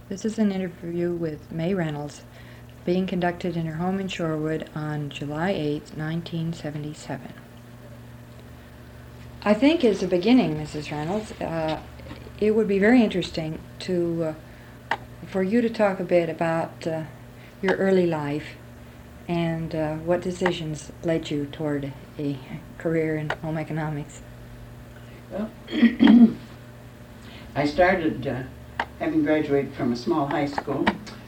This is an interview with May Reynolds, being conducted in her home in Shorewood on July 8, 1977. I think as a beginning, Mrs. Reynolds, it would be very interesting for you to talk a bit about your early life and what decisions led you toward a career in home economics. Well, I started having graduated from a small high school.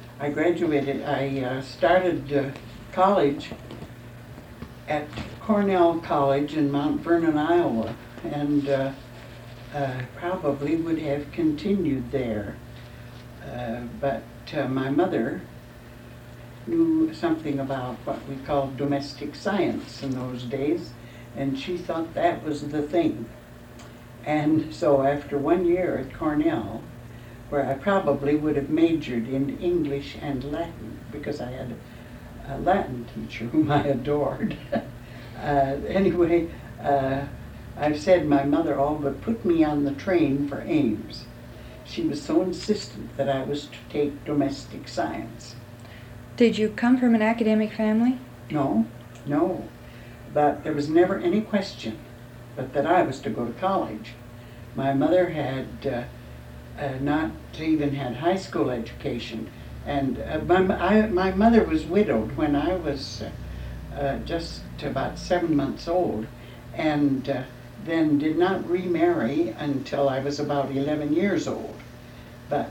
I started college at Cornell College in Mount Vernon, Iowa, and probably would have continued there. But my mother knew something about what we called domestic science in those days, and she thought that was the thing. And so after 1 year at Cornell, where I probably would have majored in English and Latin, because I had a Latin teacher whom I adored. Anyway, I've said my mother all but put me on the train for Ames. She was so insistent that I was to take domestic science. Did you come from an academic family? No. But there was never any question but that I was to go to college. My mother had not even had high school education, and my mother was widowed when I was just about 7 months old, and then did not remarry until I was about 11 years old. But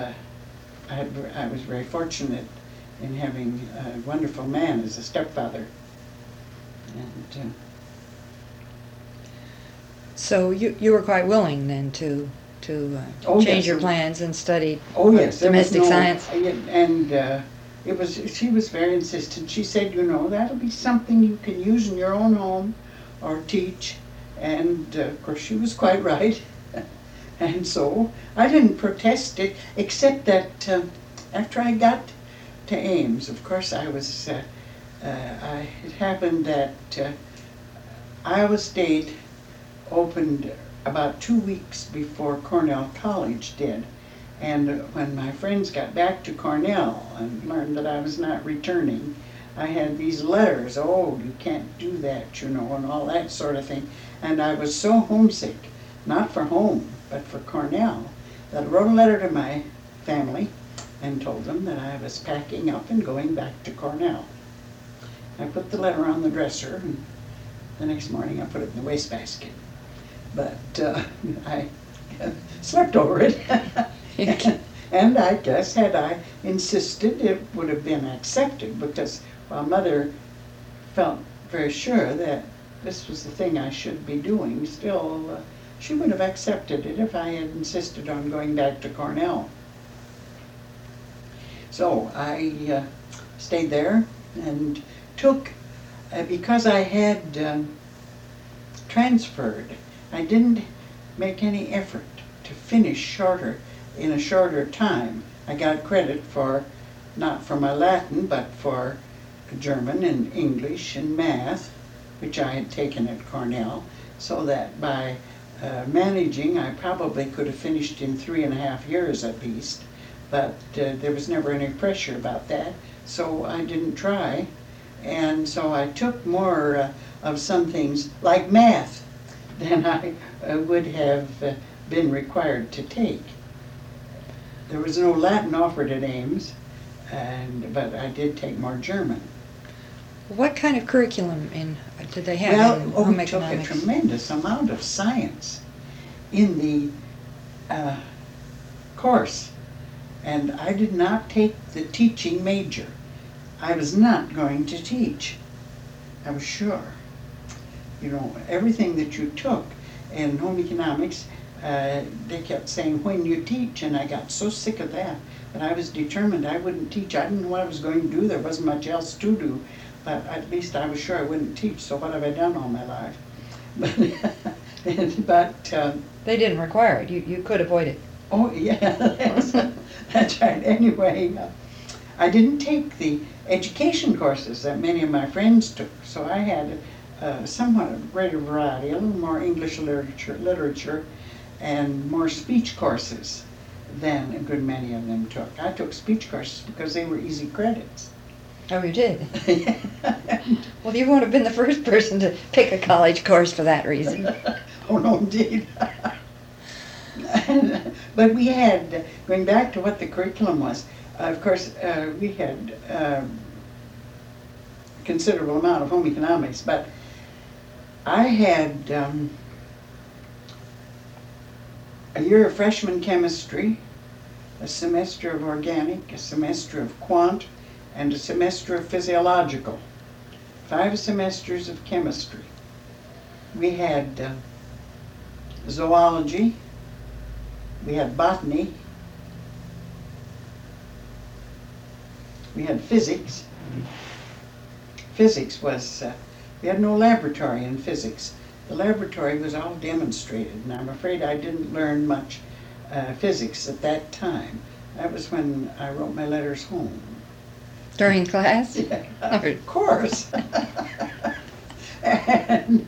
I was very fortunate in having a wonderful man as a stepfather. And so you were quite willing then to change your plans and study domestic science. And she was very insistent. She said, that'll be something you can use in your own home or teach. And of course she was quite right. And so I didn't protest it, except that after I got to Ames, of course it happened that Iowa State opened about 2 weeks before Cornell College did. And when my friends got back to Cornell and learned that I was not returning, I had these letters, you can't do that, and all that sort of thing. And I was so homesick, not for home, but for Cornell, that I wrote a letter to my family and told them that I was packing up and going back to Cornell. I put the letter on the dresser, and the next morning I put it in the wastebasket. But I slept over it. And I guess had I insisted, it would have been accepted, because while Mother felt very sure that this was the thing I should be doing, still she would have accepted it if I had insisted on going back to Cornell. So I stayed there and took, because I had transferred, I didn't make any effort to finish in a shorter time. I got credit not for my Latin, but for German and English and math, which I had taken at Cornell, so that by managing, I probably could have finished in 3.5 years at least, but there was never any pressure about that, so I didn't try. And so I took more of some things, like math, than I would have been required to take. There was no Latin offered at Ames, but I did take more German. What kind of curriculum did they have in home economics? We took a tremendous amount of science in the course, and I did not take the teaching major. I was not going to teach. I was sure. Everything that you took in home economics, they kept saying, when you teach, and I got so sick of that. But I was determined I wouldn't teach. I didn't know what I was going to do. There wasn't much else to do. But at least I was sure I wouldn't teach, so what have I done all my life? But they didn't require it. You could avoid it. Oh, yeah, that's right. Anyway, I didn't take the education courses that many of my friends took, so I had somewhat of greater variety, a little more English literature, and more speech courses. than a good many of them took. I took speech courses because they were easy credits. Oh, you did? Well, you won't have been the first person to pick a college course for that reason. Oh, no, indeed. But we had, going back to what the curriculum was, of course, we had considerable amount of home economics, but I had a year of freshman chemistry, a semester of organic, a semester of quant, and a semester of physiological. 5 semesters of chemistry. We had zoology, we had botany, we had physics. Physics was, we had no laboratory in physics. The laboratory was all demonstrated, and I'm afraid I didn't learn much physics at that time. That was when I wrote my letters home. During class? Yeah, of course. And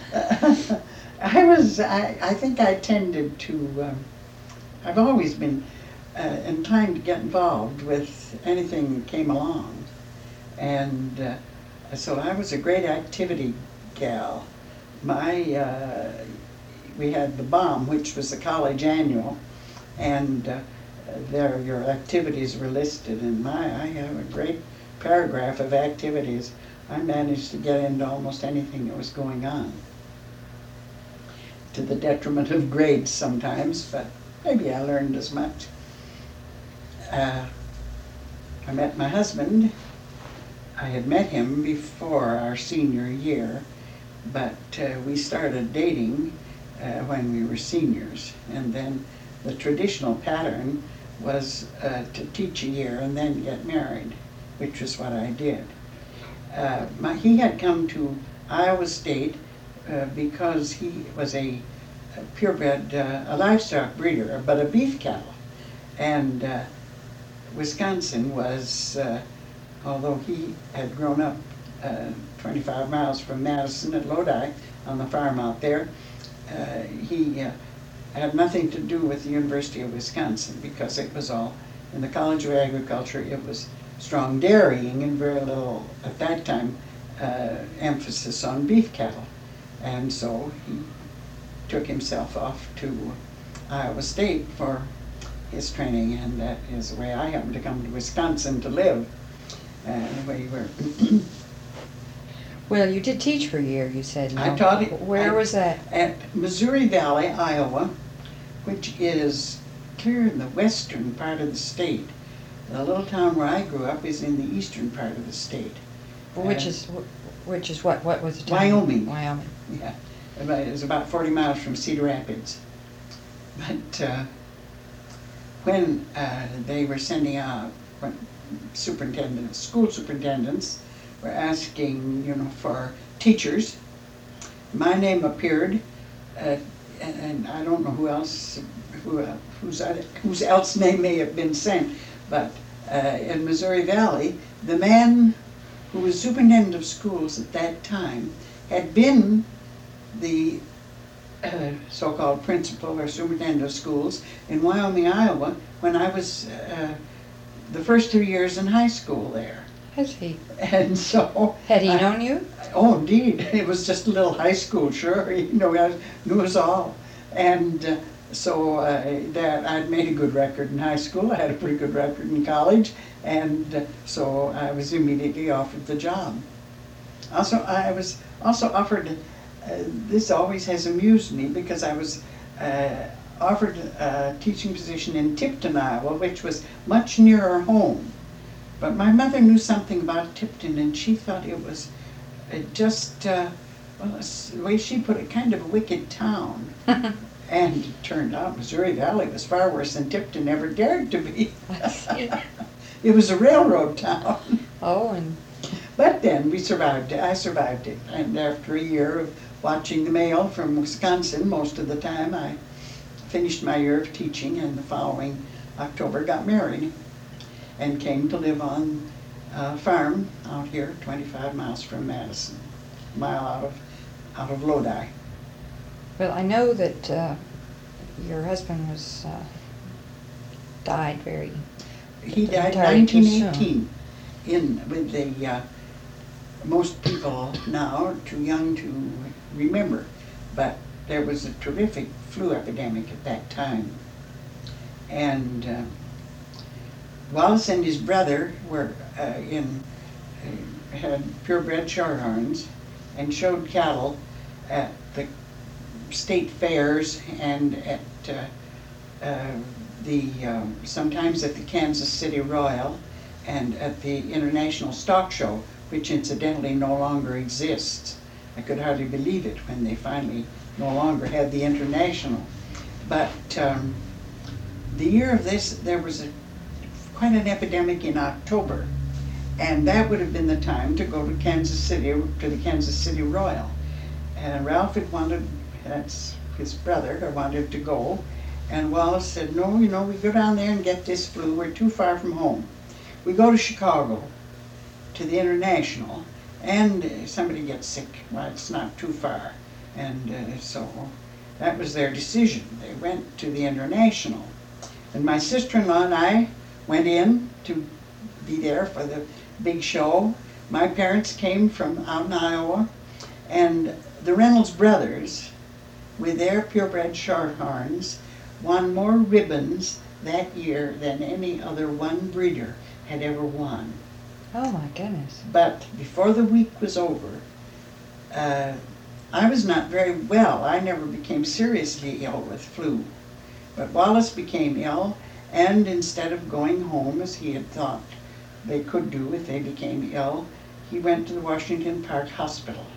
I think I tended to, I've always been inclined to get involved with anything that came along. And so I was a great activity gal. We had the BOM, which was the college annual, and there your activities were listed, and I have a great paragraph of activities. I managed to get into almost anything that was going on, to the detriment of grades sometimes, but maybe I learned as much. I met my husband. I had met him before our senior year, but we started dating when we were seniors, and then the traditional pattern was to teach a year and then get married, which was what I did. He had come to Iowa State because he was a purebred, a livestock breeder, but a beef cattle. And Wisconsin was, although he had grown up 25 miles from Madison at Lodi on the farm out there, he had nothing to do with the University of Wisconsin because it was all, in the College of Agriculture, it was strong dairying and very little, at that time, emphasis on beef cattle. And so he took himself off to Iowa State for his training, and that is the way I happened to come to Wisconsin to live. We were Well, you did teach for a year, you said. No? I taught it. Where was that? At Missouri Valley, Iowa, which is clear in the western part of the state. The little town where I grew up is in the eastern part of the state. Which is what? What was the town? Wyoming. Wyoming. Yeah, it was about 40 miles from Cedar Rapids. But when they were sending out, when school superintendents were asking, for teachers, my name appeared, and I don't know who else, whose else name may have been sent, but in Missouri Valley, the man who was superintendent of schools at that time had been the so-called principal or superintendent of schools in Wyoming, Iowa, when I was the first 2 years in high school there. Has he? And so... Had he known you? Oh, indeed. It was just a little high school, sure. He knew us all. And so that I'd made a good record in high school. I had a pretty good record in college. And so I was immediately offered the job. Also, I was also offered, this always has amused me, because I was offered a teaching position in Tipton, Iowa, which was much nearer home. But my mother knew something about Tipton, and she thought it was just, well, the way she put it, kind of a wicked town. And it turned out Missouri Valley was far worse than Tipton ever dared to be. It was a railroad town. Oh, and... But then we survived it. I survived it. And after a year of watching the mail from Wisconsin most of the time, I finished my year of teaching, and the following October got married and came to live on a farm out here 25 miles from Madison, a mile out of Lodi. Well, I know that your husband was died very. He died in entirely too soon. 1918 with the, most people now are too young to remember, but there was a terrific flu epidemic at that time. And Wallace and his brother were had purebred Shorthorns and showed cattle at the state fairs and at sometimes at the Kansas City Royal and at the International Stock Show, which incidentally no longer exists. I could hardly believe it when they finally no longer had the International. But the year of this, there was quite an epidemic in October, and that would have been the time to go to Kansas City, to the Kansas City Royal. And Ralph had wanted, that's his brother, had wanted to go, and Wallace said, no, we go down there and get this flu, we're too far from home. We go to Chicago, to the International, and somebody gets sick, well, it's not too far. And so that was their decision. They went to the International. And my sister-in-law and I went in to be there for the big show. My parents came from out in Iowa, and the Reynolds brothers, with their purebred Shorthorns, won more ribbons that year than any other one breeder had ever won. Oh my goodness. But before the week was over, I was not very well. I never became seriously ill with flu. But Wallace became ill, and instead of going home as he had thought they could do if they became ill, he went to the Washington Park Hospital.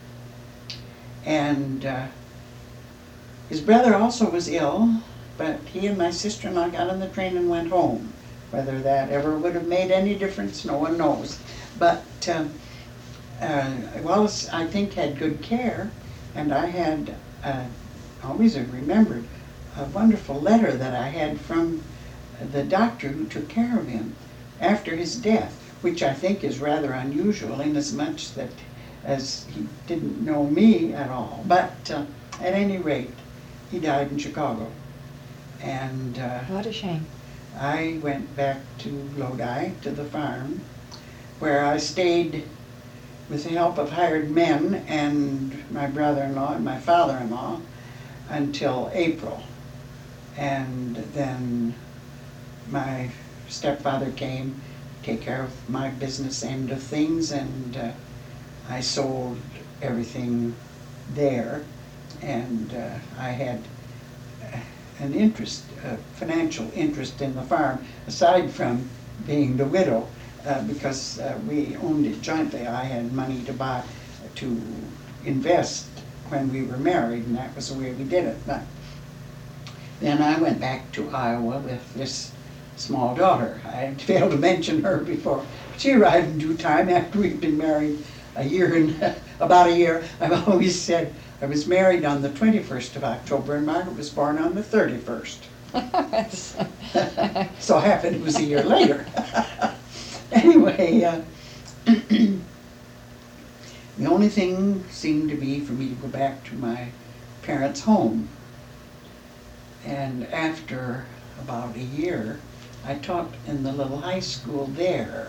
And his brother also was ill, but he and my sister-in-law got on the train and went home. Whether that ever would have made any difference, no one knows. But Wallace, I think, had good care, and I had always remembered a wonderful letter that I had from the doctor who took care of him after his death, which I think is rather unusual inasmuch that as he didn't know me at all. But at any rate, he died in Chicago. And what a shame. I went back to Lodi, to the farm, where I stayed with the help of hired men and my brother-in-law and my father-in-law until April. And then my stepfather came to take care of my business end of things, and I sold everything there, and I had an interest, a financial interest in the farm, aside from being the widow, because we owned it jointly. I had money to invest when we were married, and that was the way we did it. But then I went back to Iowa with this small daughter. I had failed to mention her before. She arrived in due time after we'd been married about a year. I've always said I was married on the 21st of October and Margaret was born on the 31st. So happened it was a year later. Anyway, the only thing seemed to be for me to go back to my parents' home. And after about a year, I taught in the little high school there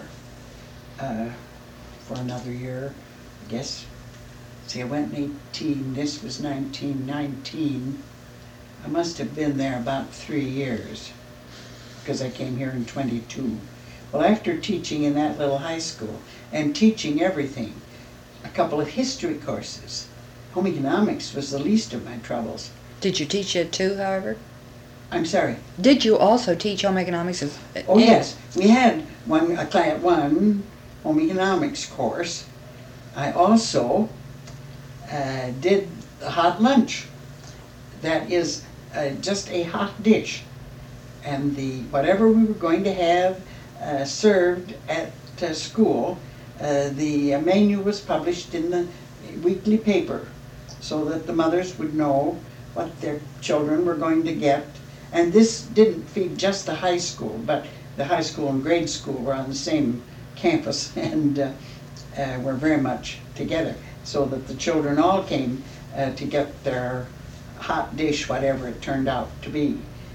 for another year, I guess. See, I went in 18, this was 1919. I must have been there about 3 years, because I came here in 22. Well, after teaching in that little high school, and teaching everything, a couple of history courses, home economics was the least of my troubles. Did you teach it too, however? I'm sorry? Did you also teach home economics? Oh, yes. We had one home economics course. I also did a hot lunch. That is just a hot dish. And whatever we were going to have served at school, the menu was published in the weekly paper so that the mothers would know what their children were going to get. And this didn't feed just the high school, but the high school and grade school were on the same campus and were very much together, so that the children all came to get their hot dish, whatever it turned out to be.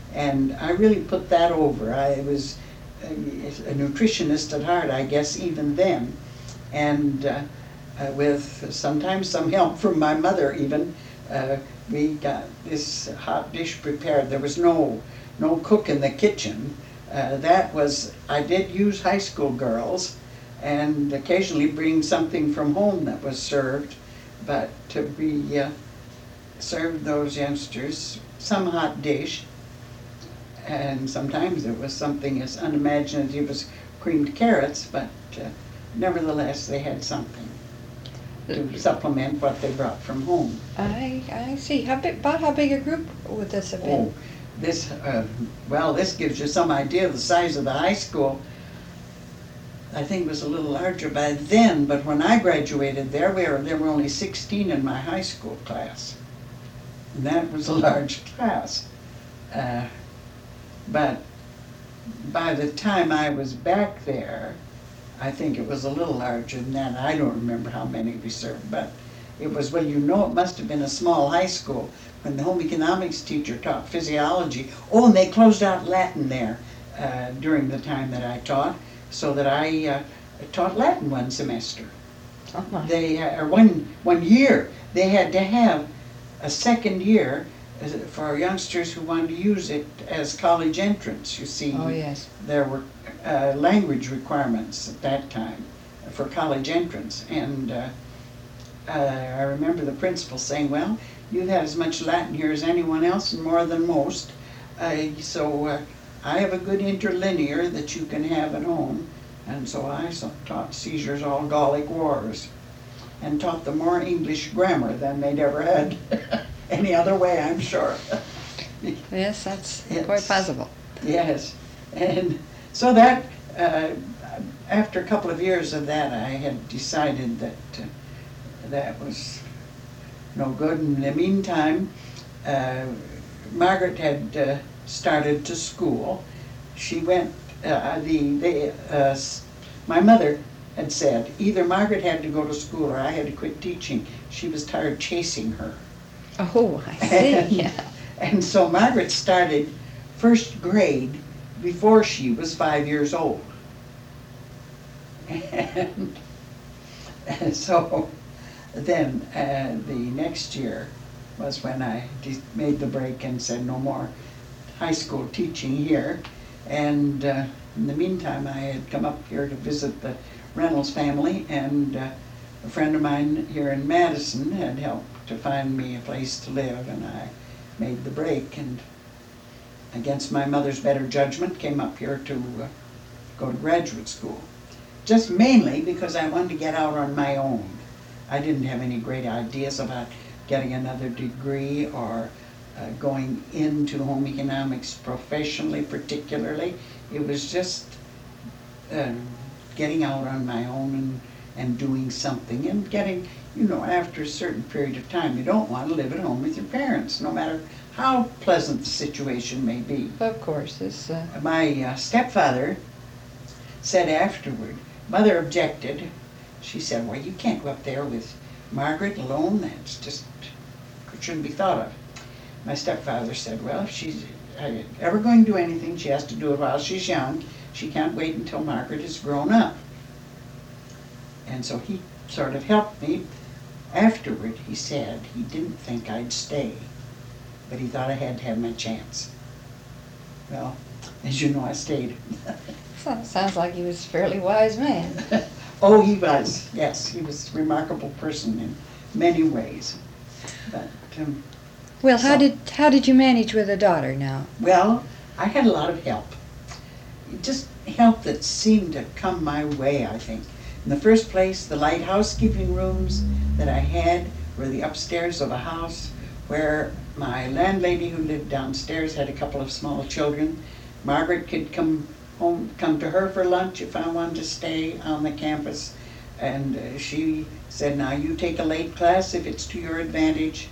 And I really put that over. I was a nutritionist at heart, I guess, even then. And with sometimes some help from my mother even, we got this hot dish prepared. There was no cook in the kitchen. I did use high school girls and occasionally bring something from home that was served, but to be served those youngsters some hot dish, and sometimes it was something as unimaginative as creamed carrots, but nevertheless they had something to supplement what they brought from home. I see. About how big a group would this have been? Oh, this gives you some idea of the size of the high school. I think it was a little larger by then, but when I graduated there were only 16 in my high school class. And that was a large class. But by the time I was back there, I think it was a little larger than that. I don't remember how many we served, but it was, well, it must have been a small high school when the home economics teacher taught physiology. Oh, and they closed out Latin there during the time that I taught, so that I taught Latin one semester. Oh my. Or one year. They had to have a second year for youngsters who wanted to use it as college entrance. You see, oh, yes. There were language requirements at that time for college entrance, and I remember the principal saying, well, you've had as much Latin here as anyone else and more than most, so I have a good interlinear that you can have at home. And so I taught Caesar's All Gallic Wars and taught them more English grammar than they'd ever had any other way, I'm sure. Yes, that's quite possible. Yes. And so that, after a couple of years of that, I had decided that that was no good. In the meantime, Margaret had started to school. She went, my mother had said either Margaret had to go to school or I had to quit teaching. She was tired chasing her. Oh, I see. And so Margaret started first grade before she was 5 years old. And so then the next year was when I made the break and said no more high school teaching here. And in the meantime, I had come up here to visit the Reynolds family, and a friend of mine here in Madison had helped to find me a place to live, and I made the break, and against my mother's better judgment came up here to go to graduate school. Just mainly because I wanted to get out on my own. I didn't have any great ideas about getting another degree or going into home economics professionally particularly. It was just getting out on my own and doing something and getting, after a certain period of time, you don't want to live at home with your parents, no matter how pleasant the situation may be. Of course. My stepfather said afterward, Mother objected. She said, well, you can't go up there with Margaret alone. That's just, it shouldn't be thought of. My stepfather said, well, if she's ever going to do anything, she has to do it while she's young. She can't wait until Margaret is grown up. And so he sort of helped me. Afterward, he said he didn't think I'd stay, but he thought I had to have my chance. Well, as you know, I stayed. Sounds like he was a fairly wise man. Oh, he was. Yes, he was a remarkable person in many ways. But well, how did you manage with a daughter now? Well, I had a lot of help. Just help that seemed to come my way, I think. In the first place, the light housekeeping rooms that I had were the upstairs of a house where my landlady who lived downstairs had a couple of small children. Margaret could come to her for lunch if I wanted to stay on the campus. And she said, now you take a late class if it's to your advantage.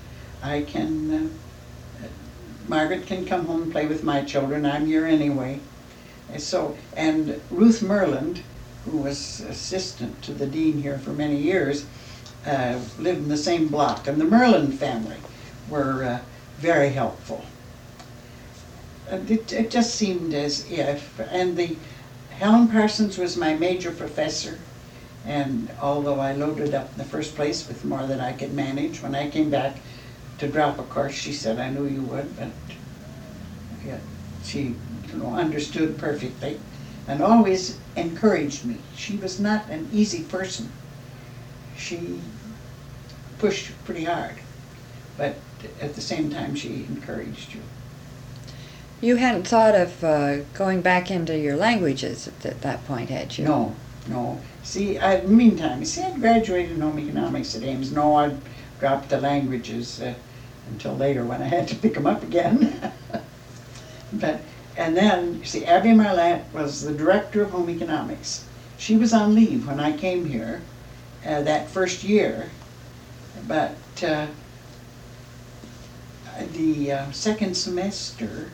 Margaret can come home and play with my children. I'm here anyway. And Ruth Merland, who was assistant to the dean here for many years, lived in the same block. And the Merland family were very helpful. it just seemed as if, and Helen Parsons was my major professor, and although I loaded up in the first place with more than I could manage, when I came back to drop a course, she said, I knew you would, but yeah, she understood perfectly and always encouraged me. She was not an easy person. She pushed pretty hard, but at the same time she encouraged you. You hadn't thought of going back into your languages at that point, had you? No. See, meantime, I'd graduated in home economics at Ames. No, I'd dropped the languages until later when I had to pick them up again. And then, Abby Marlatt was the director of home economics. She was on leave when I came here that first year, but the second semester,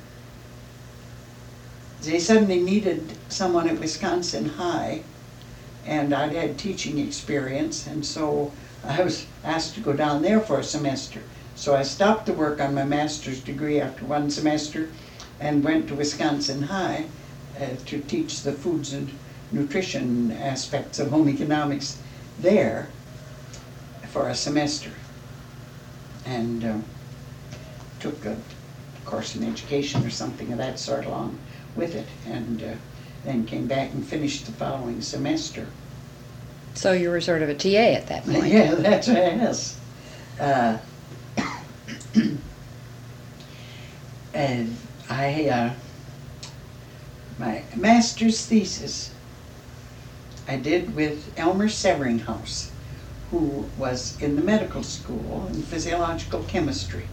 they suddenly needed someone at Wisconsin High, and I'd had teaching experience, and so I was asked to go down there for a semester. So I stopped the work on my master's degree after one semester and went to Wisconsin High to teach the foods and nutrition aspects of home economics there for a semester. And took a course in education or something of that sort along with it, and then came back and finished the following semester. So you were sort of a TA at that point. Yeah, that's right, yes. And my master's thesis I did with Elmer Severinghaus, who was in the medical school in physiological chemistry.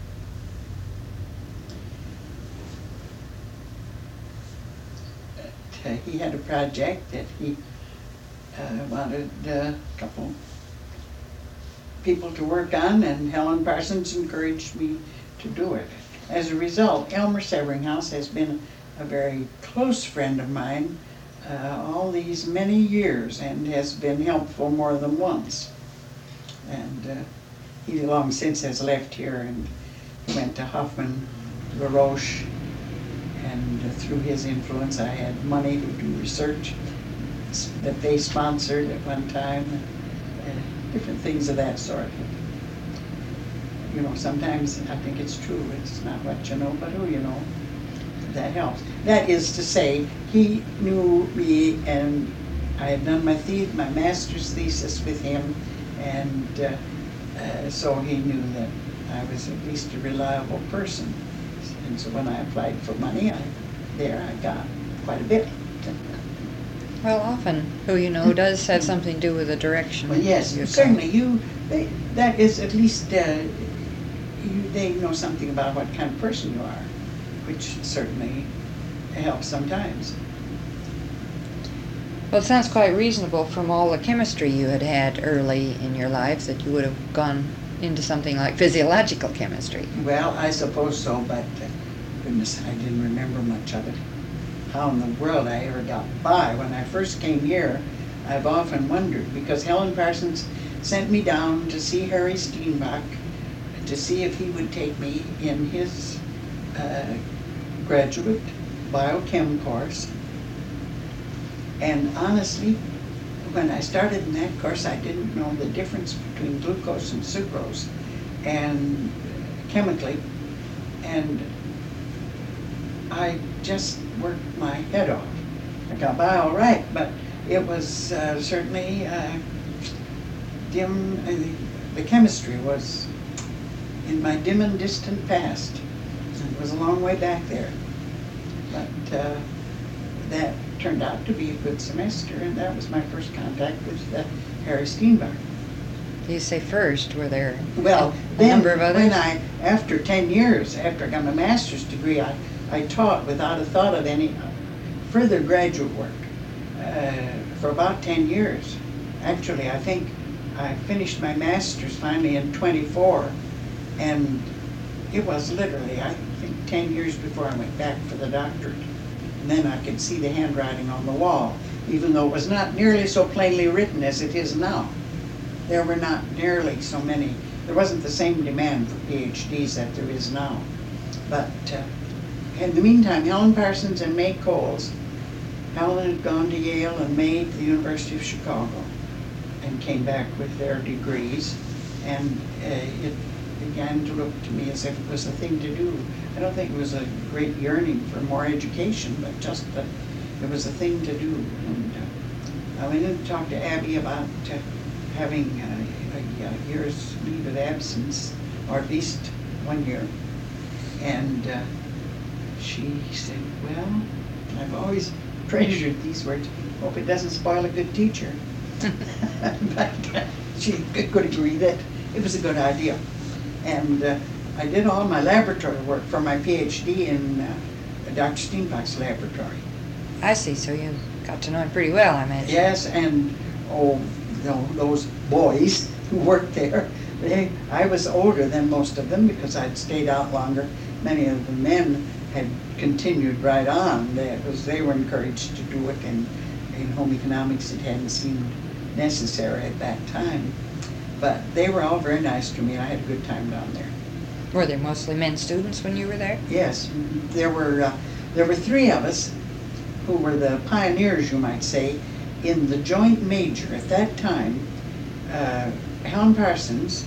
He had a project that he wanted a couple people to work on, and Helen Parsons encouraged me to do it. As a result, Elmer Severinghaus has been a very close friend of mine all these many years, and has been helpful more than once. And he long since has left here and went to Hoffman LaRoche, and through his influence I had money to do research that they sponsored at one time, different things of that sort. You know, sometimes I think it's true, it's not what you know, but who you know. That helps. That is to say, he knew me, and I had done my master's thesis with him, and so he knew that I was at least a reliable person. And so when I applied for money, I got quite a bit. Well, often who you know does have something to do with the direction. Well, yes, certainly. That is at least they know something about what kind of person you are, which certainly helps sometimes. Well, it sounds quite reasonable from all the chemistry you had early in your life that you would have gone into something like physiological chemistry. Well, I suppose so, but goodness, I didn't remember much of it. How in the world I ever got by. When I first came here, I've often wondered, because Helen Parsons sent me down to see Harry Steenbach to see if he would take me in his graduate biochem course. And honestly, when I started in that course, I didn't know the difference between glucose and sucrose, and chemically, and I just worked my head off. I got by all right, but it was certainly dim. The chemistry was in my dim and distant past. It was a long way back there, but that turned out to be a good semester, and that was my first contact with Harry Steenbach. You say first, were there a number of others? When after 10 years, after I got my master's degree, I taught without a thought of any further graduate work for about 10 years. Actually, I think I finished my master's finally in 24, and it was literally, I think, 10 years before I went back for the doctorate. And then I could see the handwriting on the wall, even though it was not nearly so plainly written as it is now. There were not nearly so many. There wasn't the same demand for PhDs that there is now. But in the meantime, Helen Parsons and May Coles, Helen had gone to Yale and May to the University of Chicago and came back with their degrees, and it began to look to me as if it was a thing to do. I don't think it was a great yearning for more education, but just that it was a thing to do. And I went in to talk to Abby about having a year's leave of absence, or at least 1 year. And she said, well, I've always treasured these words, hope it doesn't spoil a good teacher. But she could agree that it was a good idea. And I did all my laboratory work for my PhD in Dr. Steenbach's laboratory. I see, so you got to know him pretty well, I imagine. Yes, and those boys who worked there, I was older than most of them because I'd stayed out longer. Many of the men had continued right on. They were encouraged to do it, and in home economics it hadn't seemed necessary at that time. But they were all very nice to me. I had a good time down there. Were there mostly men students when you were there? Yes, there were 3 of us who were the pioneers, you might say, in the joint major. At that time, Helen Parsons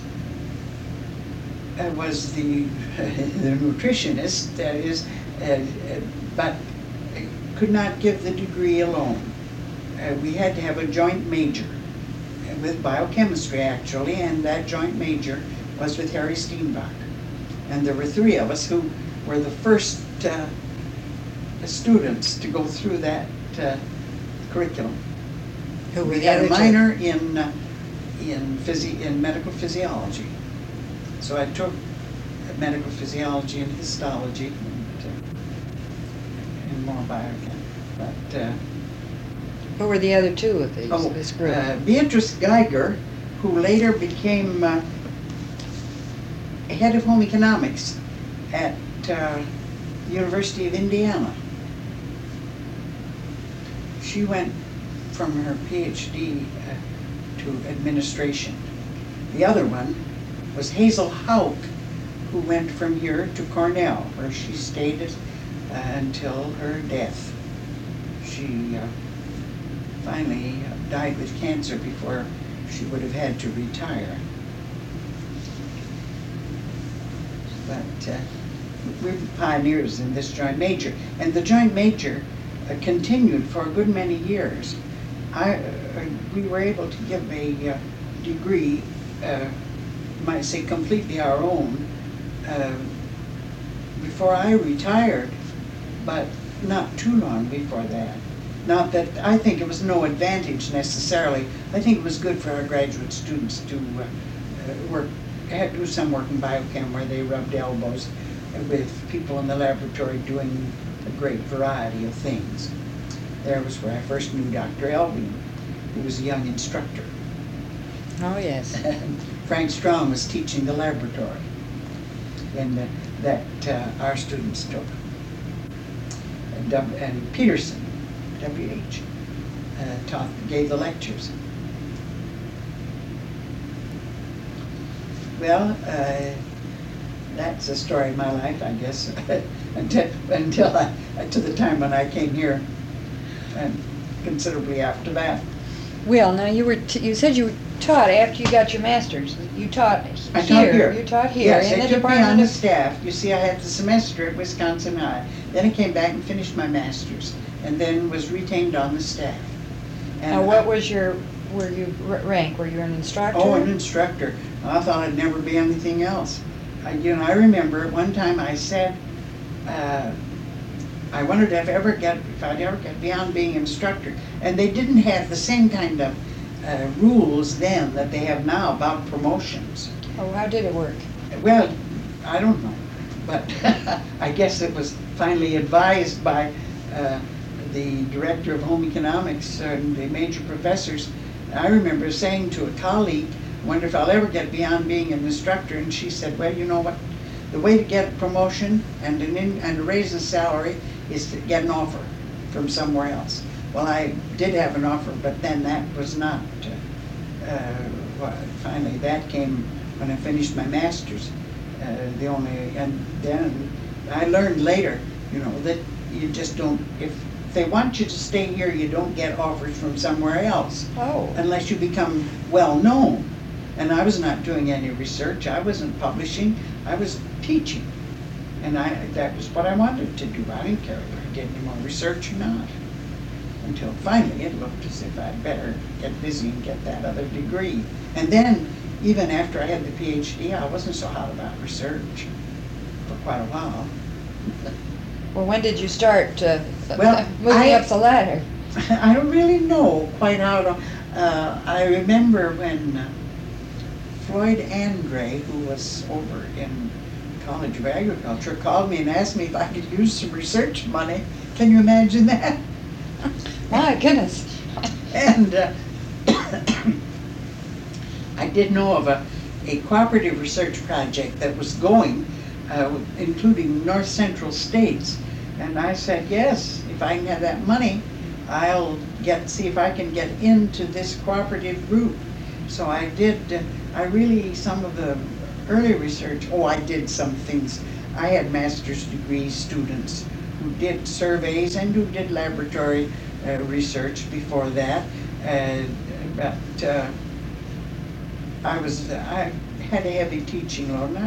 was the nutritionist, that is, but could not give the degree alone. We had to have a joint major with biochemistry, actually, and that joint major was with Harry Steenbach. And there were 3 of us who were the first students to go through that curriculum. Who were we the had other a minor in medical physiology. So I took medical physiology and histology and more biochem. But who were the other 2 of this group? Beatrice Geiger, who later became head of home economics at the University of Indiana. She went from her PhD to administration. The other one was Hazel Hauk, who went from here to Cornell, where she stayed until her death. She finally died with cancer before she would have had to retire. But we were pioneers in this joint major, and the joint major continued for a good many years. We were able to give a degree, might say completely our own, before I retired, but not too long before that. Not that I think it was no advantage necessarily. I think it was good for our graduate students to do some work in biochem where they rubbed elbows with people in the laboratory doing a great variety of things. There was where I first knew Dr. Elving, who was a young instructor. Oh, yes. Frank Strong was teaching the laboratory, and that our students took. And Peterson, W.H., gave the lectures. Well, that's the story of my life, I guess, until to the time when I came here, and considerably after that. Well, now you said you taught after you got your master's. You taught here. I taught here. You taught here. Yes, in they the took me on Department the of... staff. You see, I had the semester at Wisconsin High. Then I came back and finished my master's, and then was retained on the staff. And Now, what was your rank? Were you an instructor? Oh, an instructor. I thought I'd never be anything else. I remember at one time I said, I wondered if I'd ever get beyond being instructor. And they didn't have the same kind of rules then that they have now about promotions. Oh, how did it work? Well, I don't know, but I guess it was finally advised by the director of home economics and the major professors. I remember saying to a colleague, I wonder if I'll ever get beyond being an instructor, and she said, well, you know what, the way to get a promotion and to raise the salary is to get an offer from somewhere else. Well, I did have an offer, but then that was not, finally that came when I finished my master's. And then I learned later You know, that you just don't, if they want you to stay here, you don't get offers from somewhere else. Oh. Unless you become well-known. And I was not doing any research, I wasn't publishing, I was teaching. And that was what I wanted to do. I didn't care whether I did any more research or not. Until finally it looked as if I'd better get busy and get that other degree. And then, even after I had the PhD, I wasn't so hot about research for quite a while. Well, when did you start Well, moving up the ladder? I don't really know quite how to. I remember when Floyd Andre, who was over in College of Agriculture, called me and asked me if I could use some research money. Can you imagine that? My goodness. And I did know of a cooperative research project that was going, including North Central states. And I said, yes, if I can have that money, I'll see if I can get into this cooperative group. So I did, some of the early research, I did some things. I had master's degree students who did surveys and who did laboratory research before that. But I had a heavy teaching load, and I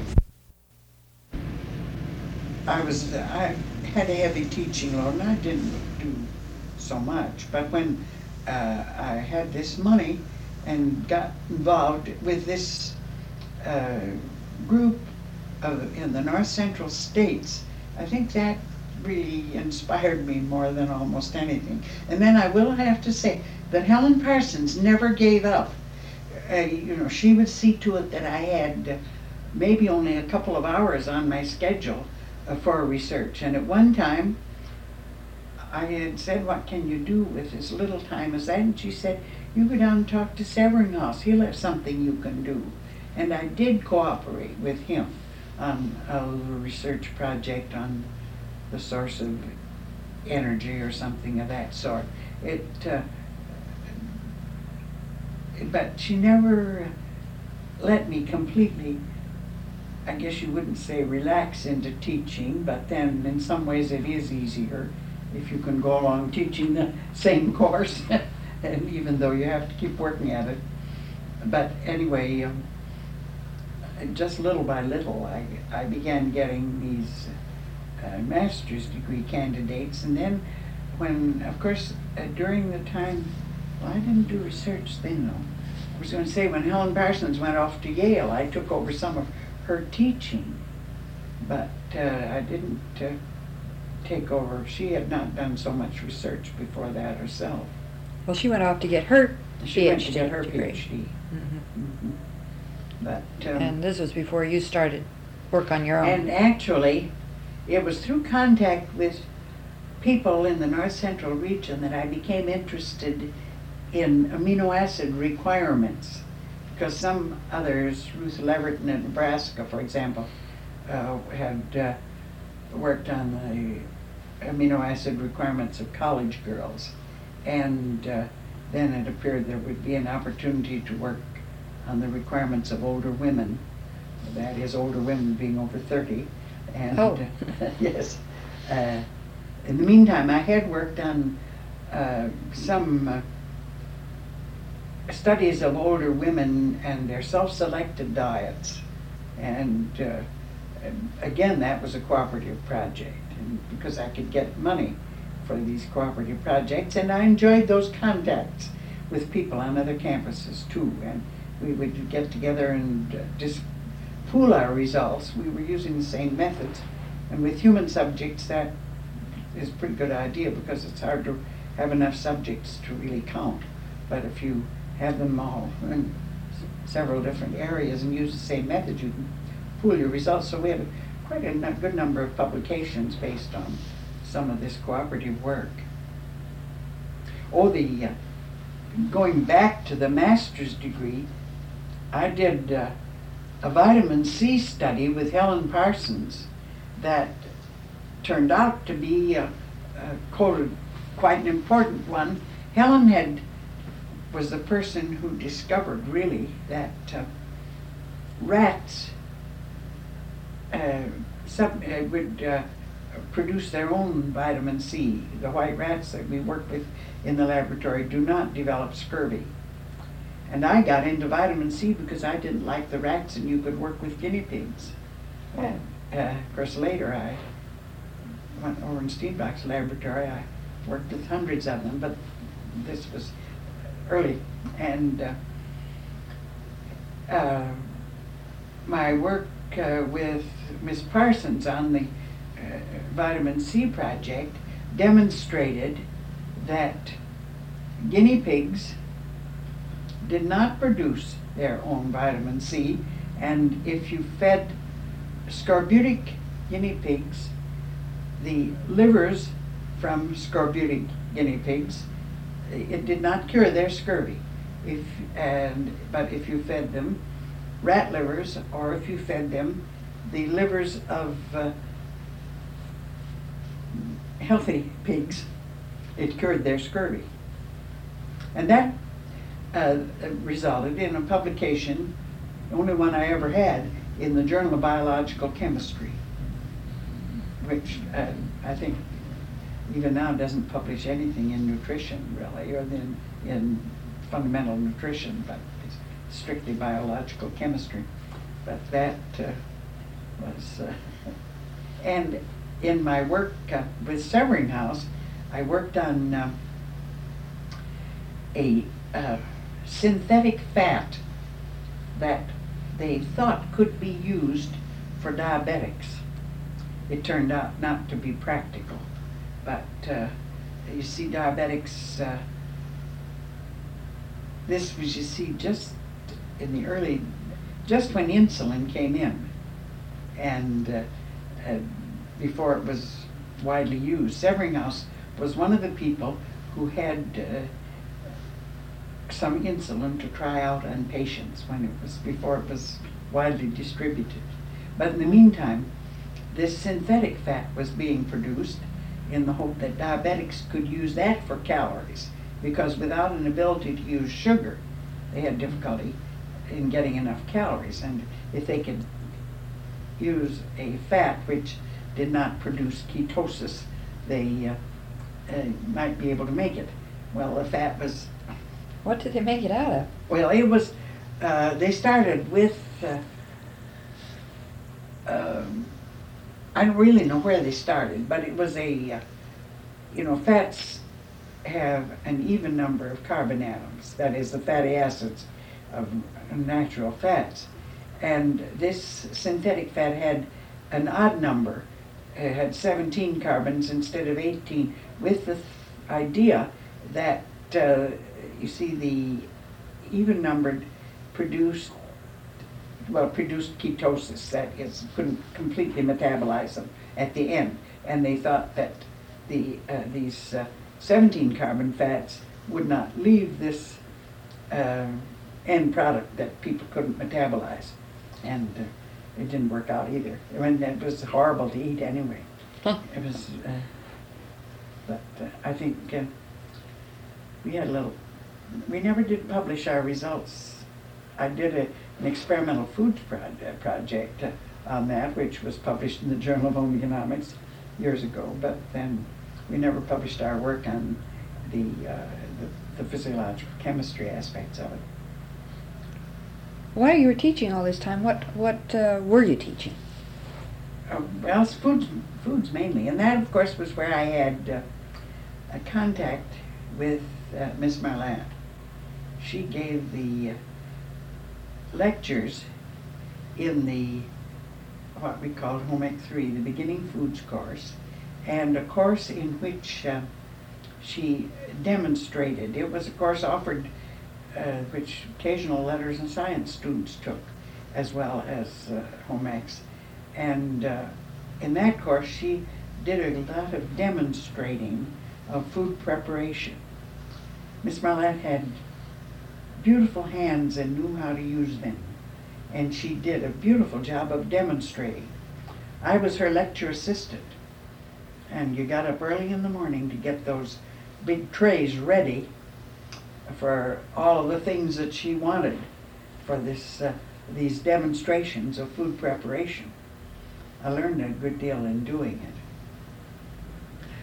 had a heavy teaching load, and I didn't do so much. But when I had this money and got involved with this group in the North Central states, I think that really inspired me more than almost anything. And then I will have to say that Helen Parsons never gave up. She would see to it that I had maybe only a couple of hours on my schedule for research. And at one time, I had said, what can you do with as little time as that? And she said, you go down and talk to Severinghas. He'll have something you can do. And I did cooperate with him on a little research project on the source of energy or something of that sort. But she never let me completely, I guess you wouldn't say relax into teaching, but then in some ways it is easier if you can go along teaching the same course, and even though you have to keep working at it. But anyway, just little by little, I began getting these master's degree candidates, and then when, of course, during the time, I didn't do research then though. I was going to say, when Helen Parsons went off to Yale, I took over some of her teaching, but I didn't take over. She had not done so much research before that herself. Well, she went off to get her She went to get her degree. PhD. Mm-hmm. But and this was before you started work on your own. And actually, it was through contact with people in the North Central region that I became interested in amino acid requirements, because some others, Ruth Leverton in Nebraska, for example, had worked on the amino acid requirements of college girls, and then it appeared there would be an opportunity to work on the requirements of older women, that is, older women being over 30. And yes. In the meantime, I had worked on some studies of older women and their self-selected diets. And again, that was a cooperative project, and because I could get money for these cooperative projects, and I enjoyed those contacts with people on other campuses too. And we would get together and just pool our results. We were using the same methods, and with human subjects that is a pretty good idea, because it's hard to have enough subjects to really count. But if you have them all in several different areas and use the same method, you can pool your results. So we have quite a good number of publications based on some of this cooperative work. Going back to the master's degree, I did a vitamin C study with Helen Parsons that turned out to be quite an important one. Helen was the person who discovered really that rats would produce their own vitamin C. The white rats that we work with in the laboratory do not develop scurvy. And I got into vitamin C because I didn't like the rats and you could work with guinea pigs. Oh. Of course, later I went over in Steenbach's laboratory. I worked with hundreds of them, but this was early. And my work with Miss Parsons on the vitamin C project demonstrated that guinea pigs did not produce their own vitamin C, and if you fed scorbutic guinea pigs the livers from scorbutic guinea pigs, it did not cure their scurvy. But if you fed them rat livers, or if you fed them the livers of healthy pigs, it cured their scurvy. And that resulted in a publication, the only one I ever had, in the Journal of Biological Chemistry, which I think even now doesn't publish anything in nutrition really, or in fundamental nutrition, but it's strictly biological chemistry. But that was, and in my work with Severinghaus, I worked on a synthetic fat that they thought could be used for diabetics. It turned out not to be practical, but you see, diabetics, this was, you see, just in the early, just when insulin came in, and before it was widely used. Severinghaus was one of the people who had some insulin to try out on patients before it was widely distributed. But in the meantime, this synthetic fat was being produced in the hope that diabetics could use that for calories, because without an ability to use sugar, they had difficulty in getting enough calories. And if they could use a fat which did not produce ketosis, they might be able to make it. Well, the fat was... What did they make it out of? Well, it was, they started with, I don't really know where they started, but it was fats have an even number of carbon atoms, that is, the fatty acids of natural fats. And this synthetic fat had an odd number. It had 17 carbons instead of 18, with the idea that you see, the even-numbered produced ketosis, that is, couldn't completely metabolize them at the end. And they thought that these 17 carbon fats would not leave this end product that people couldn't metabolize. And it didn't work out either. I mean, it was horrible to eat anyway. Huh. It was, but I think we never did publish our results. I did an experimental foods project on that, which was published in the Journal of Homeoeconomics years ago, but then we never published our work on the physiological chemistry aspects of it. While you were teaching all this time, what were you teaching? Well, it's foods mainly, and that, of course, was where I had a contact with Miss Marlatt. She gave the lectures in the what we called Home Ec 3, the beginning foods course, and a course in which she demonstrated. It was a course offered which occasional letters and science students took, as well as Home Ecs. And in that course, she did a lot of demonstrating of food preparation. Miss Marlatt had beautiful hands and knew how to use them, and she did a beautiful job of demonstrating. I was her lecture assistant, and you got up early in the morning to get those big trays ready for all of the things that she wanted for these demonstrations of food preparation. I learned a good deal in doing it.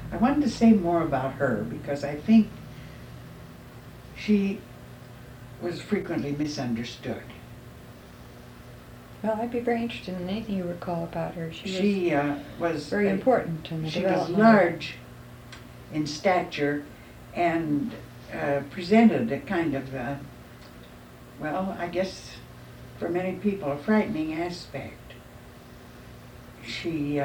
I wanted to say more about her because I think she was frequently misunderstood. Well, I'd be very interested in anything you recall about her. She was very important in the She was development. large in stature and presented a kind of, well, I guess for many people, a frightening aspect. She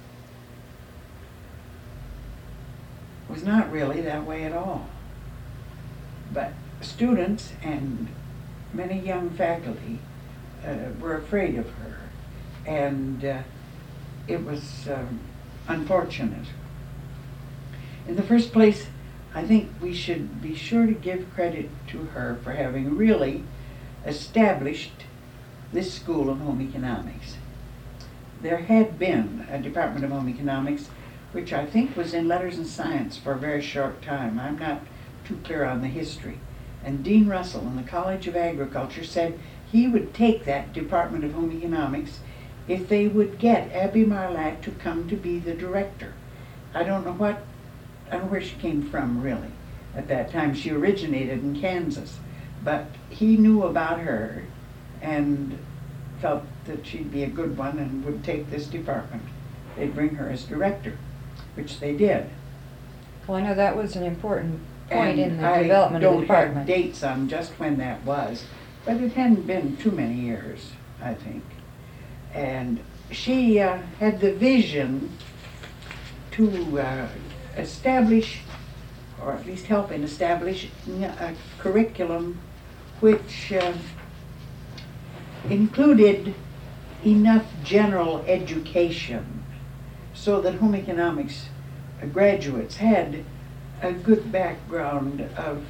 was not really that way at all. But students and many young faculty were afraid of her, and it was unfortunate. In the first place, I think we should be sure to give credit to her for having really established this school of home economics. There had been a Department of Home Economics, which I think was in Letters and Science for a very short time. I'm not too clear on the history. And Dean Russell in the College of Agriculture said he would take that Department of Home Economics if they would get Abby Marlatt to come to be the director. I don't know where she came from really at that time. She originated in Kansas, but he knew about her and felt that she'd be a good one and would take this department. They'd bring her as director, which they did. Well, I know that was an important point And in the development of the I don't department. have dates on just when that was, but it hadn't been too many years, I think. And she had the vision to establish, or at least help in establishing a curriculum which included enough general education so that home economics graduates had a good background of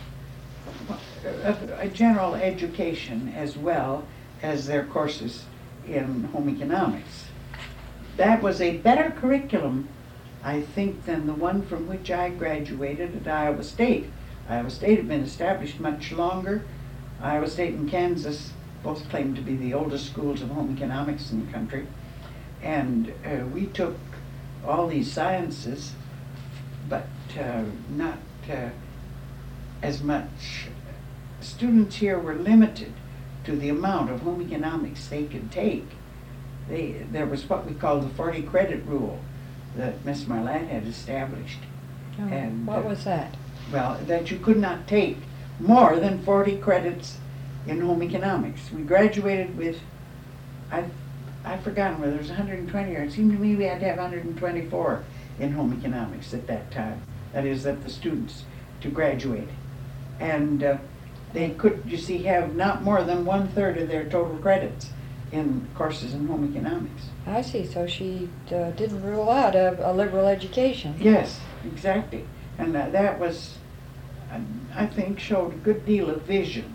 a general education as well as their courses in home economics. That was a better curriculum, I think, than the one from which I graduated at Iowa State. Iowa State had been established much longer. Iowa State and Kansas both claimed to be the oldest schools of home economics in the country. And we took all these sciences, but not as much. Students here were limited to the amount of home economics they could take. There was what we call the 40 credit rule that Miss Marlatt had established. Oh, And what was that? Well, that you could not take more than 40 credits in home economics. We graduated with, I've forgotten whether it was 120 or it seemed to me we had to have 124 in home economics at that time. That is, that the students to graduate. And they could, you see, have not more than 1/3 of their total credits in courses in home economics. I see. So she didn't rule out a liberal education. Yes, exactly. And that was, I think, showed a good deal of vision.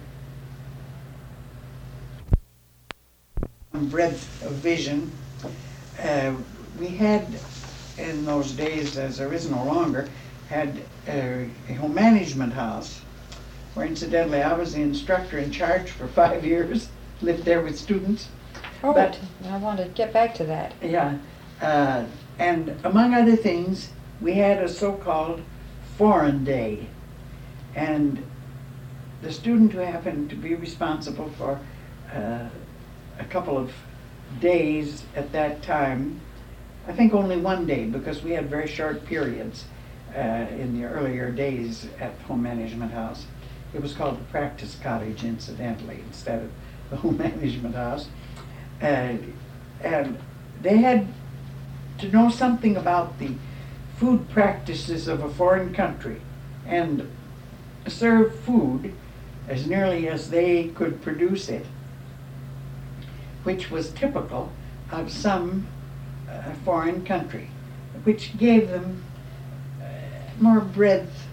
Breadth of vision. We had, in those days, as there is no longer, had a home management house, where incidentally I was the instructor in charge for 5 years, lived there with students. Oh, But- I want to get back to that. Yeah, and among other things, we had a so-called foreign day. And the student who happened to be responsible for a couple of days at that time, I think only one day, because we had very short periods in the earlier days at Home Management House. It was called the Practice Cottage, incidentally, instead of the Home Management House. And they had to know something about the food practices of a foreign country and serve food as nearly as they could produce it, which was typical of some foreign country, which gave them more breadth,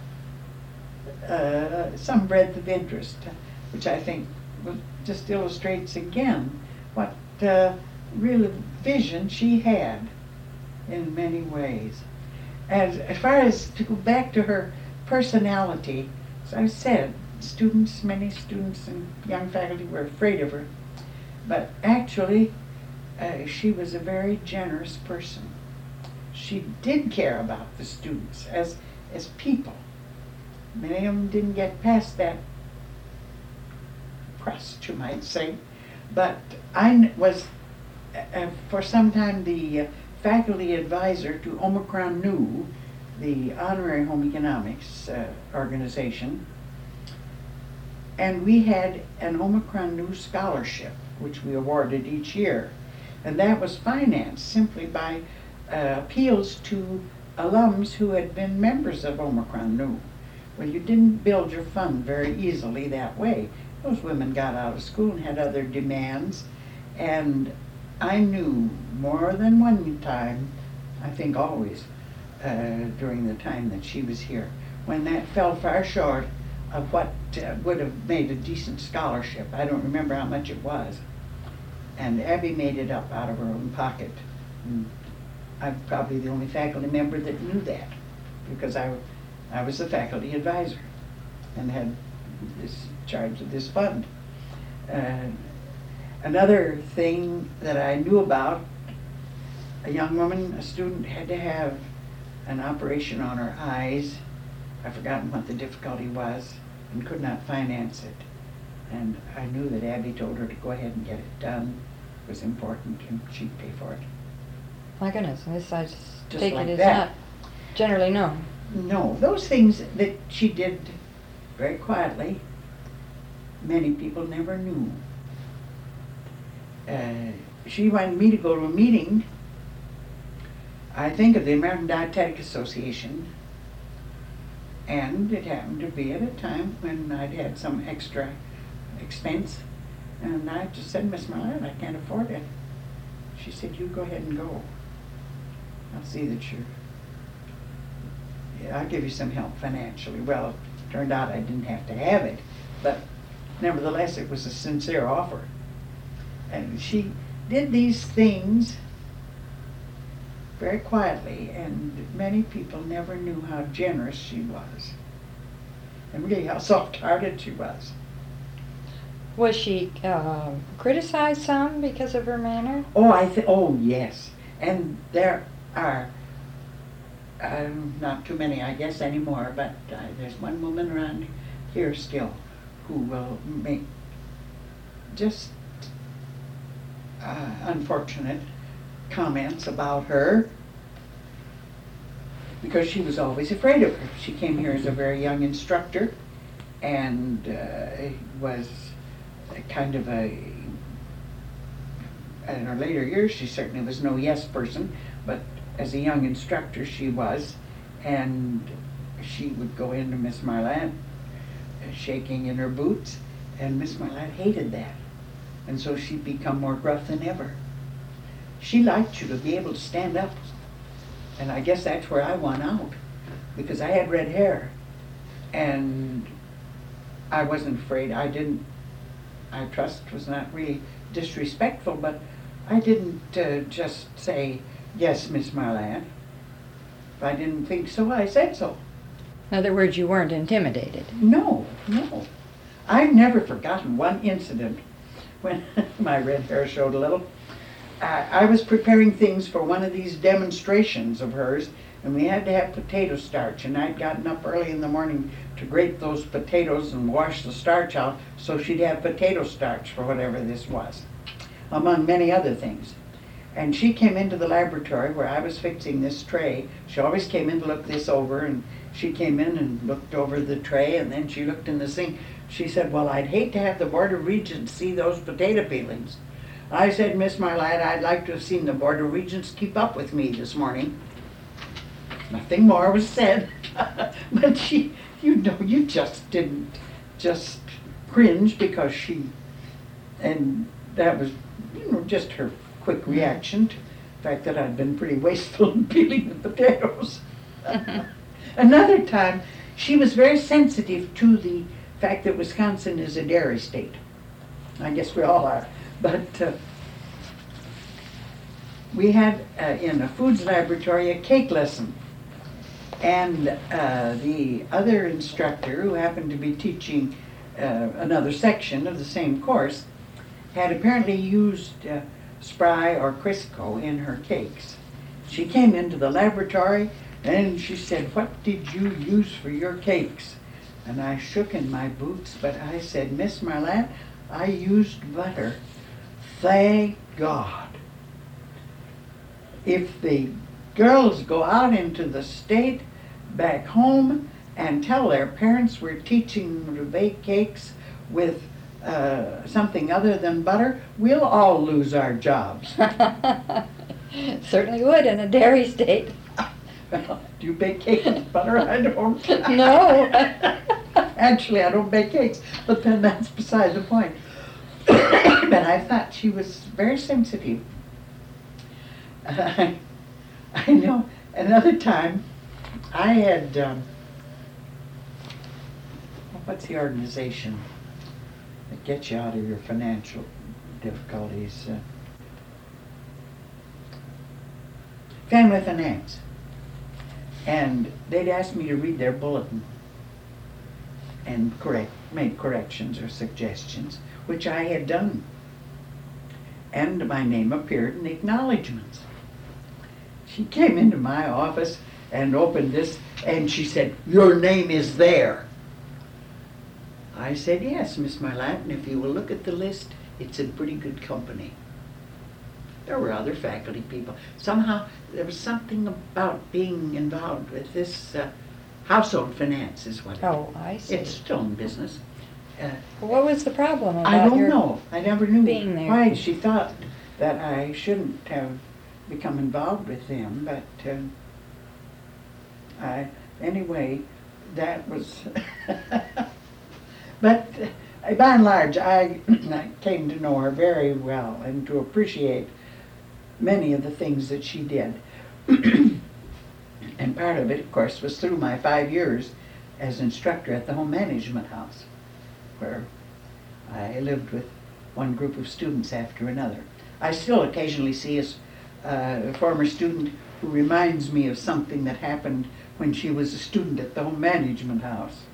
some breadth of interest, which I think just illustrates again what real vision she had in many ways. As far as to go back to her personality, as I said, many students and young faculty were afraid of her, but actually she was a very generous person. she did care about the students as people. Many of them didn't get past that crust, you might say. But I was, for some time, the faculty advisor to Omicron Nu, the honorary home economics organization. And we had an Omicron Nu scholarship, which we awarded each year. And that was financed simply by appeals to alums who had been members of Omicron Nu. Well, you didn't build your fund very easily that way. Those women got out of school and had other demands. And I knew more than one time, I think always, during the time that she was here, when that fell far short of what would have made a decent scholarship. I don't remember how much it was. And Abby made it up out of her own pocket. And I'm probably the only faculty member that knew that, because I was the faculty advisor and had this charge of this fund. Another thing that I knew about, a young woman, a student, had to have an operation on her eyes. I've forgotten what the difficulty was and could not finance it. And I knew that Abby told her to go ahead and get it done. It was important and she'd pay for it. My goodness, this I just take like it as that. not generally known. No, those things that she did very quietly, many people never knew. She wanted me to go to a meeting, I think of the American Dietetic Association, and it happened to be at a time when I'd had some extra expense, and I just said, Miss Marlette, I can't afford it. She said, you go ahead and go. I'll see that I'll give you some help financially. Well, it turned out I didn't have to have it, but nevertheless it was a sincere offer. And she did these things very quietly, and many people never knew how generous she was, and really how soft-hearted she was. Was she criticized some because of her manner? Oh, yes. And there are not too many, I guess, anymore, but there's one woman around here still who will make just unfortunate comments about her because she was always afraid of her. She came here as a very young instructor and was kind of in her later years, she certainly was no yes person, but as a young instructor she was, and she would go into Miss Marlette shaking in her boots, and Miss Marlette hated that, and so she'd become more gruff than ever. She liked you to be able to stand up, and I guess that's where I won out, because I had red hair, and I wasn't afraid. I trust was not really disrespectful, but I didn't just say, yes, Miss Marlette. If I didn't think so, I said so. In other words, you weren't intimidated. No. I've never forgotten one incident when my red hair showed a little. I was preparing things for one of these demonstrations of hers, and we had to have potato starch, and I'd gotten up early in the morning to grate those potatoes and wash the starch out so she'd have potato starch for whatever this was, among many other things. And she came into the laboratory where I was fixing this tray. She always came in to look this over, and she came in and looked over the tray, and then she looked in the sink. She said, well, I'd hate to have the Board of Regents see those potato peelings. I said, Miss Marlette, I'd like to have seen the Board of Regents keep up with me this morning. Nothing more was said. But she, you just didn't just cringe because and that was, just her quick reaction to the fact that I'd been pretty wasteful in peeling the potatoes. Another time, she was very sensitive to the fact that Wisconsin is a dairy state. I guess we all are. But we had in a foods laboratory a cake lesson. And the other instructor, who happened to be teaching another section of the same course, had apparently used Spry or Crisco in her cakes. she came into the laboratory and she said, "What did you use for your cakes?" And I shook in my boots, but I said, "Miss Marlatt, I used butter. Thank God. If the girls go out into the state back home and tell their parents we're teaching them to bake cakes with something other than butter, we'll all lose our jobs." Certainly would in a dairy state. Well, do you bake cakes with butter? I don't. No. Actually, I don't bake cakes, but then that's beside the point. But I thought she was very sensitive. I know another time I had, what's the organization that gets you out of your financial difficulties? Family Finance. And they'd asked me to read their bulletin and make corrections or suggestions, which I had done. And my name appeared in the acknowledgments. She came into my office and opened this, and she said, "Your name is there." I said, "Yes, Miss Marlatt, and if you will look at the list, it's in pretty good company." There were other faculty people. Somehow there was something about being involved with this household finance is what it is. Oh, I see. It's still in business. What was the problem about I don't your know. I never knew being there? why she thought that I shouldn't have become involved with them, but anyway, that was. But by and large, I came to know her very well and to appreciate many of the things that she did. And part of it, of course, was through my 5 years as instructor at the Home Management House, where I lived with one group of students after another. I still occasionally see a former student who reminds me of something that happened when she was a student at the Home Management House.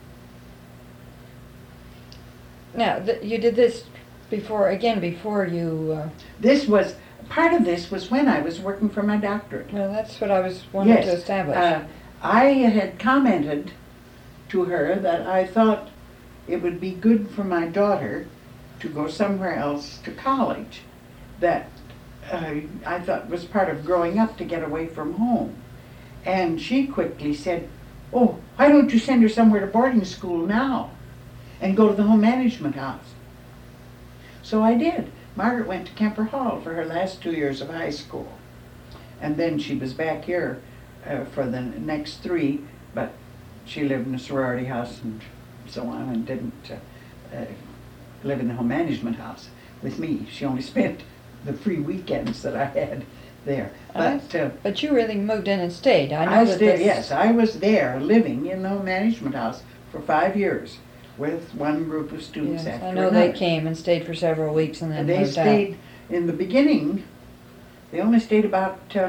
Now, you did this before you... Part of this was when I was working for my doctorate. Well, that's what I was wanting Yes. to establish. I had commented to her that I thought it would be good for my daughter to go somewhere else to college. That I thought was part of growing up, to get away from home. And she quickly said, "Oh, why don't you send her somewhere to boarding school now and go to the Home Management House?" So I did. Margaret went to Kemper Hall for her last 2 years of high school. And then she was back here for the next 3, but she lived in a sorority house and so on, and didn't live in the Home Management House with me. She only spent the free weekends that I had there. But you really moved in and stayed. Yes, I was there living in the Home Management House for 5 years with one group of students Yes, after I know another. they came and stayed for several weeks and then And they moved stayed, out. in the beginning, they only stayed about, they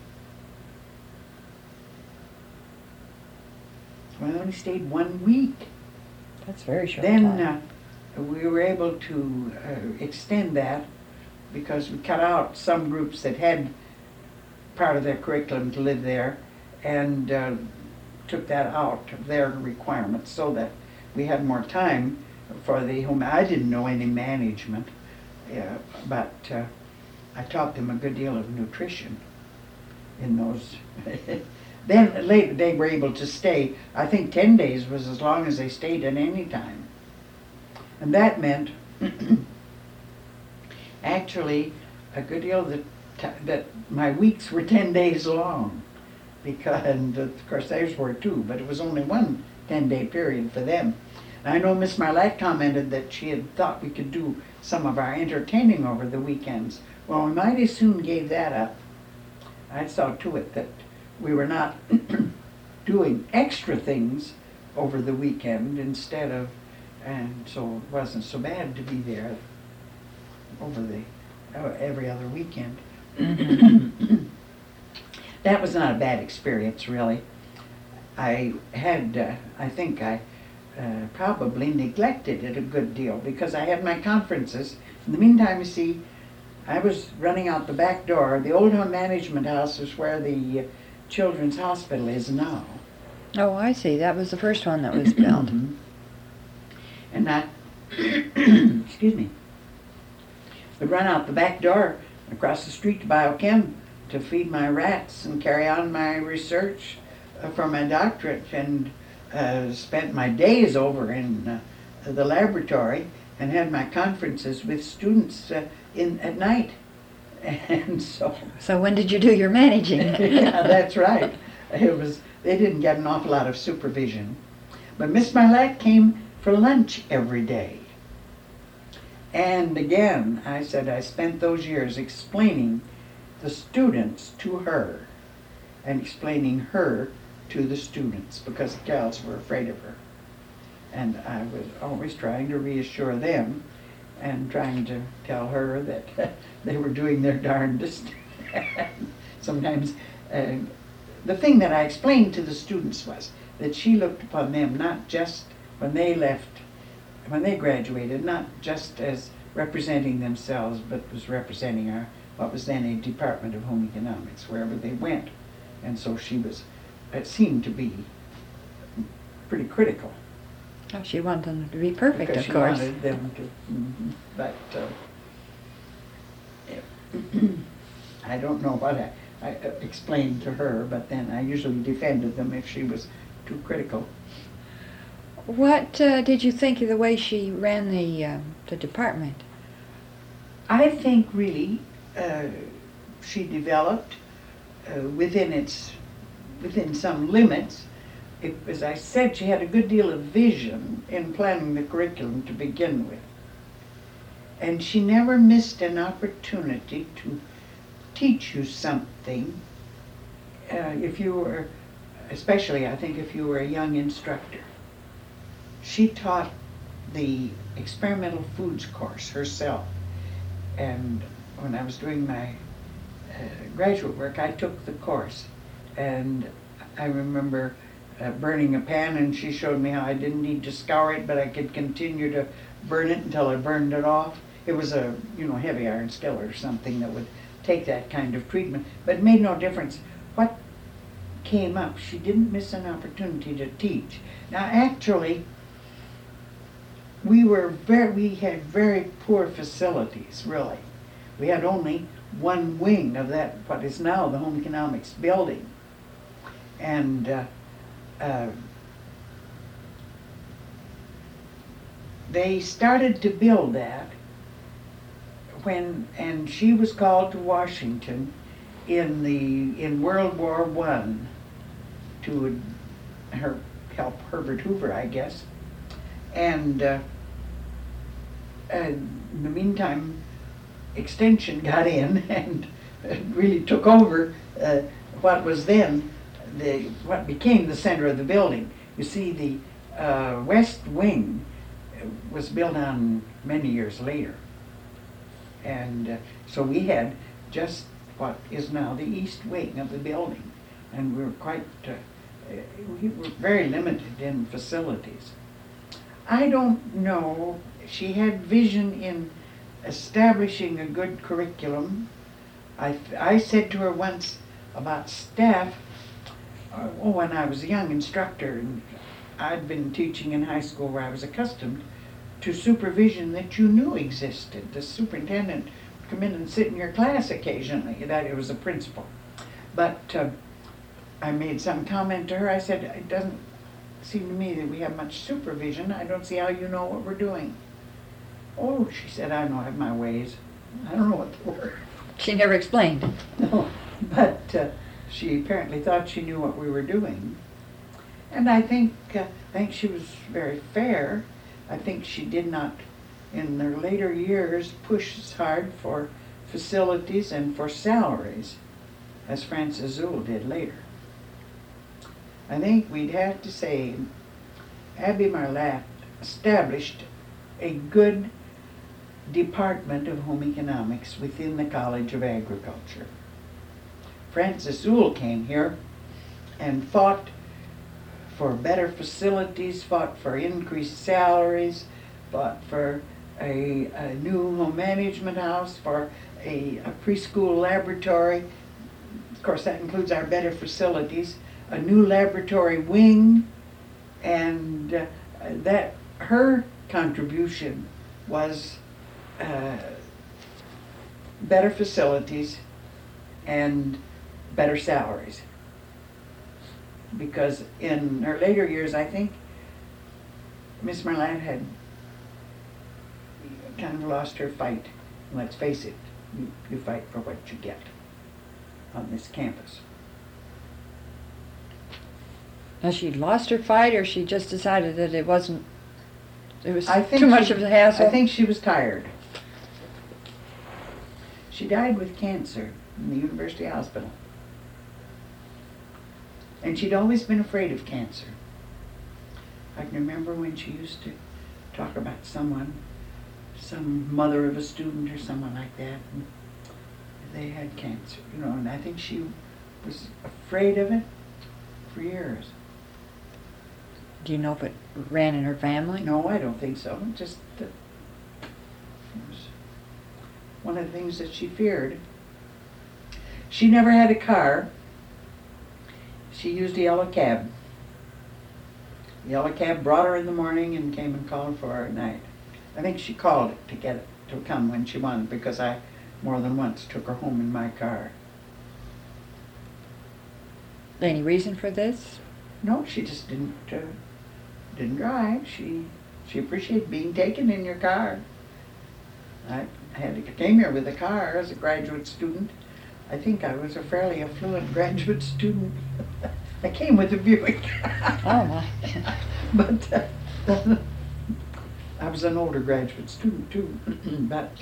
only stayed 1 week. That's very short Then time. we were able to extend that because we cut out some groups that had part of their curriculum to live there, and took that out of their requirements so that we had more time for the home. I didn't know any management, but I taught them a good deal of nutrition in those. Then later they were able to stay. I think 10 days was as long as they stayed at any time. And that meant actually a good deal that my weeks were 10 days long. Because, and of course theirs were too, but it was only one 10-day period for them. And I know Miss Marlatt commented that she had thought we could do some of our entertaining over the weekends. Well, we mighty soon gave that up. I saw to it that we were not doing extra things over the weekend instead of, and so it wasn't so bad to be there over the every other weekend. That was not a bad experience, really. I had, I think I probably neglected it a good deal because I had my conferences. In the meantime, you see, I was running out the back door. The old home management house is where the children's hospital is now. Oh, I see. That was the first one that was built. Mhm. And I, excuse me, would run out the back door across the street to Biochem to feed my rats and carry on my research for my doctorate, and spent my days over in the laboratory and had my conferences with students at night. And so So when did you do your managing? yeah, that's right. They didn't get an awful lot of supervision. But Miss Marlatt came for lunch every day. And again, I said I spent those years explaining the students to her and explaining her to the students, because the gals were afraid of her. And I was always trying to reassure them and trying to tell her that they were doing their darndest. Sometimes the thing that I explained to the students was that she looked upon them not just when they graduated, not just as representing themselves, but was representing what was then a Department of Home Economics, wherever they went. And so it seemed to be pretty critical. Oh, she wanted them to be perfect, Because of course. she wanted them to, but I don't know what I explained to her, but then I usually defended them if she was too critical. What did you think of the way she ran the department? I think really she developed within some limits. As I said, she had a good deal of vision in planning the curriculum to begin with. And she never missed an opportunity to teach you something, especially I think if you were a young instructor. She taught the experimental foods course herself. And when I was doing my graduate work, I took the course. And I remember burning a pan, and she showed me how I didn't need to scour it, but I could continue to burn it until I burned it off. It was a heavy iron skillet or something that would take that kind of treatment, but it made no difference what came up. She didn't miss an opportunity to teach. Now actually, we had very poor facilities, really. We had only one wing of that, what is now the Home Economics building. And they started to build that and she was called to Washington in World War I to help Herbert Hoover, I guess. And in the meantime, Extension got in and really took over what was then what became the center of the building. You see, the West Wing was built on many years later. And so we had just what is now the East Wing of the building. And we were very limited in facilities. I don't know, she had vision in establishing a good curriculum. I said to her once about staff, when I was a young instructor, and I'd been teaching in high school where I was accustomed to supervision that you knew existed. The superintendent would come in and sit in your class occasionally, that it was a principal. But I made some comment to her. I said, it doesn't seem to me that we have much supervision. I don't see how you know what we're doing. Oh, she said, I know, I have my ways. I don't know what they were. She never explained. No, but she apparently thought she knew what we were doing. And I think she was very fair. I think she did not, in her later years, push as hard for facilities and for salaries as Frances Zuhl did later. I think we'd have to say Abby Marlatt established a good Department of Home Economics within the College of Agriculture. Frances Zuhl came here and fought for better facilities, fought for increased salaries, fought for a new home management house, for a preschool laboratory. Of course, that includes our better facilities, a new laboratory wing, and that her contribution was better facilities and better salaries. Because in her later years, I think Miss Merlant had kind of lost her fight. Let's face it, you fight for what you get on this campus. Now, she lost her fight, or she just decided that it was I think too much of a hassle? I think she was tired. She died with cancer in the University Hospital. And she'd always been afraid of cancer. I can remember when she used to talk about someone, some mother of a student or someone like that, and they had cancer, you know, and I think she was afraid of it for years. Do you know if it ran in her family? No, I don't think so. Just that it was one of the things that she feared. She never had a car. She used a yellow cab. The yellow cab brought her in the morning and came and called for her at night. I think she called it to get it to come when she wanted, because I more than once took her home in my car. Any reason for this? No, she just didn't drive. She appreciated being taken in your car. I came here with a car as a graduate student. I think I was a fairly affluent graduate student. I came with a Buick. Oh my! But I was an older graduate student too. But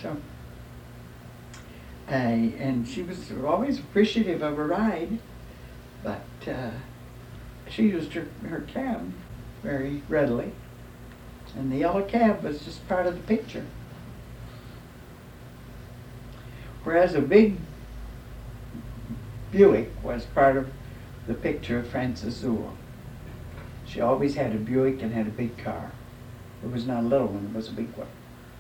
and she was always appreciative of a ride. But she used her cab very readily, and the yellow cab was just part of the picture. Whereas a big Buick was part of the picture of Frances Sewell. She always had a Buick and had a big car. It was not a little one, it was a big one,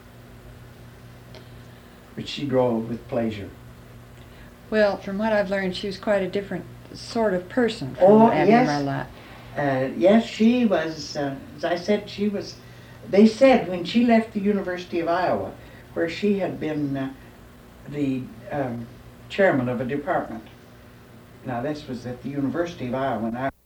which she drove with pleasure. Well, from what I've learned, she was quite a different sort of person from Abby Merlant. Yes, she was, as I said, she was, they said when she left the University of Iowa, where she had been the chairman of a department. Now this was at the University of Iowa, and I